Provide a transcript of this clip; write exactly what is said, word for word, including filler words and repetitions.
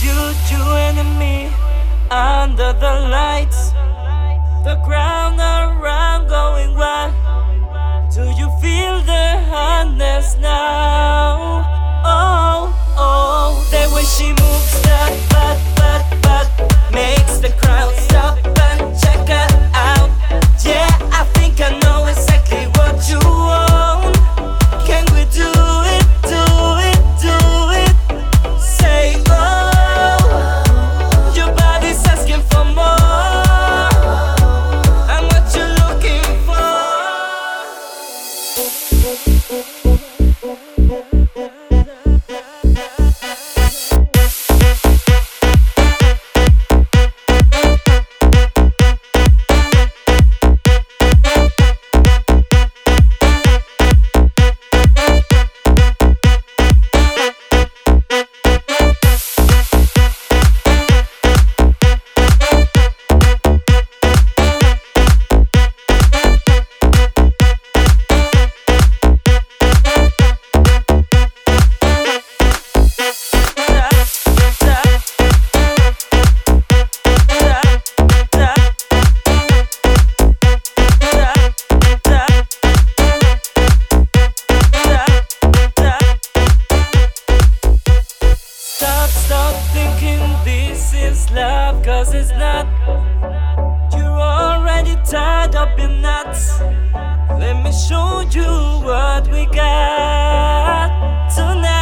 You, you and me under the lights, the ground around going wild. Do you feel the hotness now? Oh, oh, the way she moves that butt, butt, butt makes the crowd stop and check her out. Yeah, I think I know exactly what you want. Can we do it, do it, do it? Say oh, your body's asking for more. I'm what you're looking for. Stop thinking this is love, cause it's not. You're already tied up in knots. Let me show you what we got tonight.